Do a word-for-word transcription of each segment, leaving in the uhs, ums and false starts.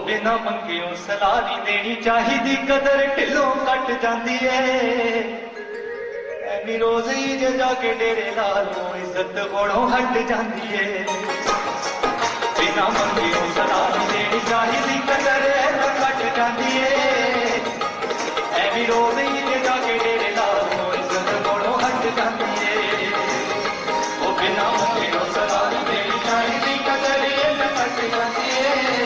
बिना मंगियों सलाह नहीं देनी चाहिदी, कदर ढिलों कट जाती है। एनी रोज ही जे जाके डेरे ला लो इज्जत होड़ों हट जाती है। बिना मंगियों सलाह नहीं देनी चाहिदी, कदर कट जाती है। एनी रोज ही जे जाके डेरे ला लो इज्जत होड़ों हट जाती है। वो बिना मंगियों सलाह नहीं देनी चाहिदी, कदर कट जाती है।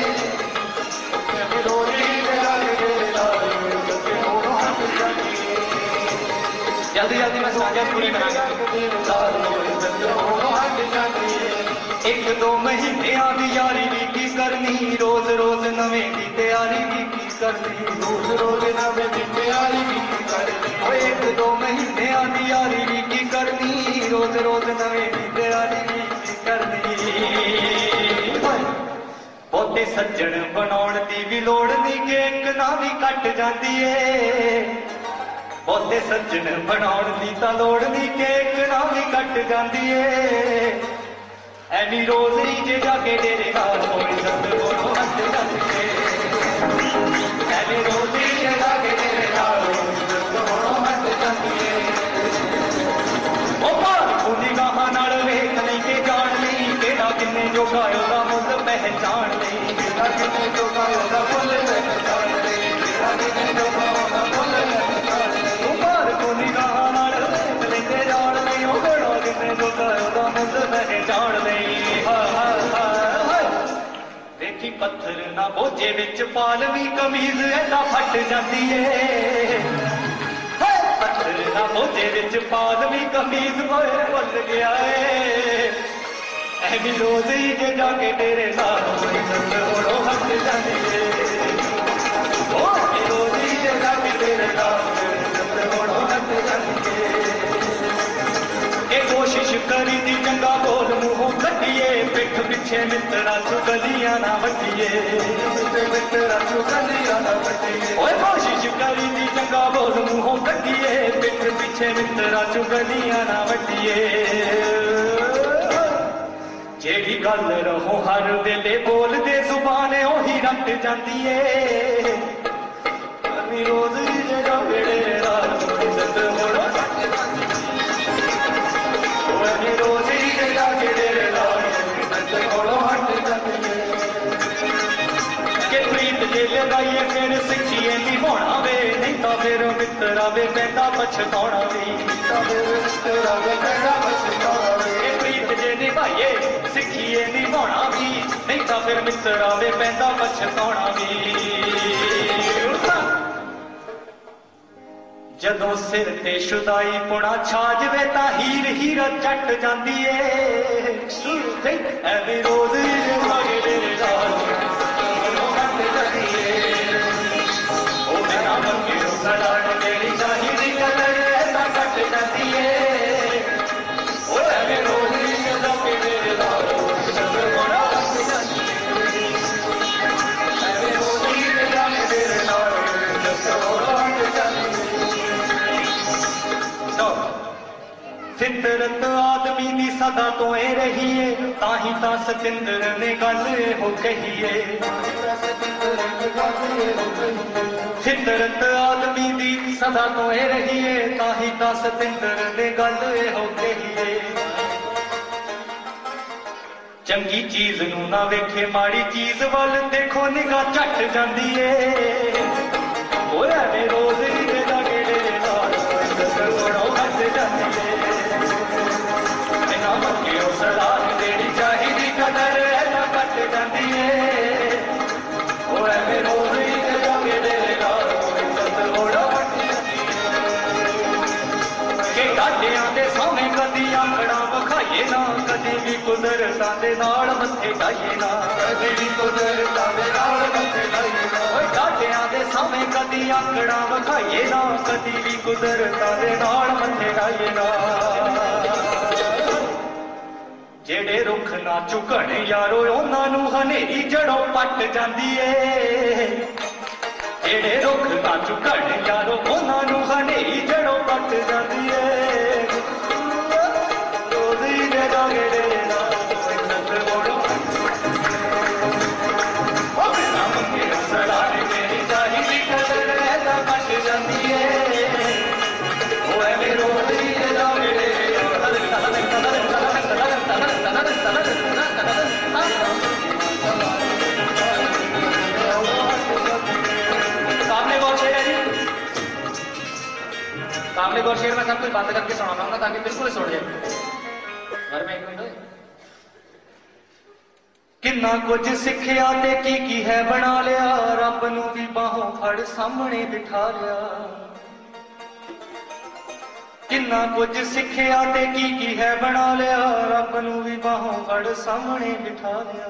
जल्दी जल्दी मैं साझा पूरी करा। एक दो महीने आदि यारी भी की करनी, रोज रोज नवे की तैयारी भी की करनी, रोज रोज नवे की तैयारी भी की करनी। एक दो महीने आदि यारी भी की करनी, रोज रोज नवे की तैयारी भी की करनी। बहुते सज्जन बनाउण दी भी लोड़ नहीं कि एक ना भी कट जाती है। बहुते सज्जन बनाउण दी तां लोड़ नहीं कि एक ना भी कट जाती है। एनी रोज ही जे जाके डेरे नाल होई इज्जत होड़ों हट जाती है। एनी रोज ही जे जाके डेरे नाल होई इज्जत होड़ों हट जाती है। ओ भाग तू निगाहां नाल वेख नहीं के जान नहीं, केड़ा किन्ने जोगा ओदा मुੱਲ पहचान नहीं, केड़ा किन्ने जोगा ओदा मुੱਲ पहचान नहीं, केड़ा किन्ने जोगा ओदा मुੱਲ पहचान नहीं। ओ भाग तू निगाहां नाल वेख नहीं के जान नहीं, ओ केड़ा किन्ने जोगा ओदा मुੱਲ पहचान नहीं। देखी पत्थर ना बोझे विच पालवी कमीज ऐदा फट जाती है। पत्थर ना बोझे विच पालवी कमीज मोए भुल गया है। एनी रोज ही जे जाके डेरे नाल इज्जत होड़ों हट जाती है। एनी रोज ही जे जाके डेरे नाल इज्जत होड़ों हट जाती है। ये कोशिश करी दी चंगा बोल मुंहों कटिए, पिठ पिछे मित्रा चुगलियां ना वटिए, मित्रा चुगलियां ना वटिए। ओए कोशिश करी दी चंगा बोल मुंहों कटिए, पिठ पिछे मित्रा चुगलियां ना वटिए। जेड़ी गल रहो हर वेले बोल दे जुबान ओही रट जाती है। रोज जे जाके डेरे नाल इज्जत होड़ों हट जाती है। रोज ही जे जाके डेरे नाल इज्जत होड़ों हट जाती है। कि प्रीत जे लगाइए फिर सिखिए नहीं होना वे, नहीं तो फिर मित्रा वे पैदा पछताउणा वे, मित्रा वे पैदा पछताउणा वे। प्रीत जे निभाइए सिखिए नहीं होना भी, नहीं तो फिर मित्रा वे पैदा पछताउणा वी। जदों सिर ते शुदाई पुणा छा जवे तां हीर हीरा चट जाती है। एवी रोज ही जे जाके डेरे नाल होड़ों हट जाती है। ओ बिना मंगियों सलाह नहीं देनी चाहिदी, कदर ऐसा कट जाती है। ओ एवी रोज ही जे जाके डेरे नाल इज्जत होड़ों हट जाती है। एवी रोज ही जे जाके डेरे नाल इज्जत होड़ों हट जाती है। फितरत आदमी दी सदा तो ए रही है, ताही तां सतिंदर ने गल हो कही है। फितरत आदमी दी सदा तो ए रही है, ताही तां सतिंदर ने गल हो कही है। चंगी चीज नू ना वेखे माड़ी चीज वल देखो निगाह झट जाती है। ओए एवें रोज ही जे जाके डेरे नाल इज्जत होड़ों हट जाती है। बिना मंगियों सलाह नहीं देनी चाहिदी, कदर ऐसा कट जाती है। ओए एवें रोज ही जे जाके डेरे नाल इज्जत होड़ों हट जाती है। कि डाडियां दे सामने कदी आंकड़ा विखाइए ना, कदी भी कुदरतां दे नाल मत्थे लाइए ना, कदी भी कुदरतां दे नाल मत्थे लाइए ना। डाडियां दे सामने कदी आंकड़ा विखाइए ना, कदी भी कुदरतां दे नाल मत्थे लाइए ना। जेड़े रुख ना झुकण यारो उन्हां नूं हनेरी जड़ों पट जाती है। जेड़े रुख ना झुकण यारो उन्हां नूं हनेरी जड़ों पट जाती है। रोज ही जे जाके डेरे नाल इज्जत होड़ों हट जाती है। ओ बिना मंगे सब कुछ बंद करके सुना पाऊंगा ताकि बिल्कुल सुन जाए। पर मैं एक मिनट किन्ना कुछ सिखिया ते की की है बना लिया, रब नू भी बाहों फड़ सामने बिठा लिया। किन्ना कुछ सिखिया ते की की है बना लिया, रब नू भी बाहों फड़ सामने बिठा लिया।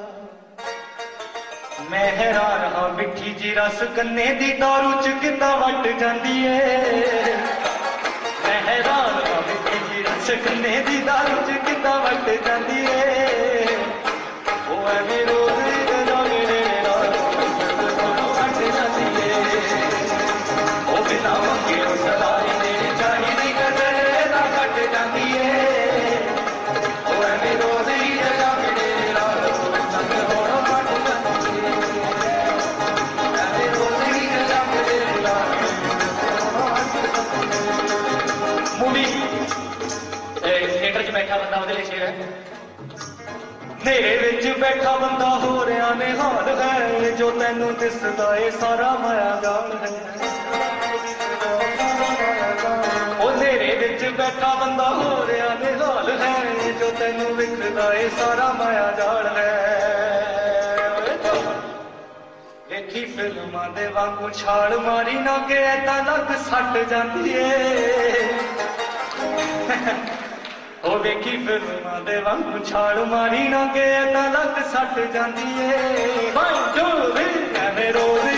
मैं हैरान हाँ मिठी जी रस गन्ने दी दारू च किद्दां वट जांदी है। मैं हैरान हाँ मिठी जी रस गन्ने दी दारू च किद्दां वट जांदी है। ओ ऐवें रोज रगड़े नाल वट जांदी है। ओ बिना मंगे सलाई देनी चाहिदी कदर दा घट जांदी है। ओ ऐवें रोज रगड़े नाल संग होण वट जांदी है। ऐवें रोज रगड़े नाल मूवी थिएटर च बैठा बंदा ਉਹਦੇ ਲਈ ਸ਼ੇਰ ਹੈ। नेरे विच बैठा बंदा हो रहा निहाल है, जो तैनू दिसदा ए सारा माया जाल है। ओ नेरे विच बैठा बंदा हो रहा निहाल है, जो तैनू विखदा ए सारा माया जाल है। देखी फिल्मां दे वांगू छाल मारी ना के ऐदा लग सट जांदी ए। ओ वेखी फिल्मां दे वांगू छाल मारी ना के ऐदा लग सट जांदी ए। वन टू थ्री ऐवें रोज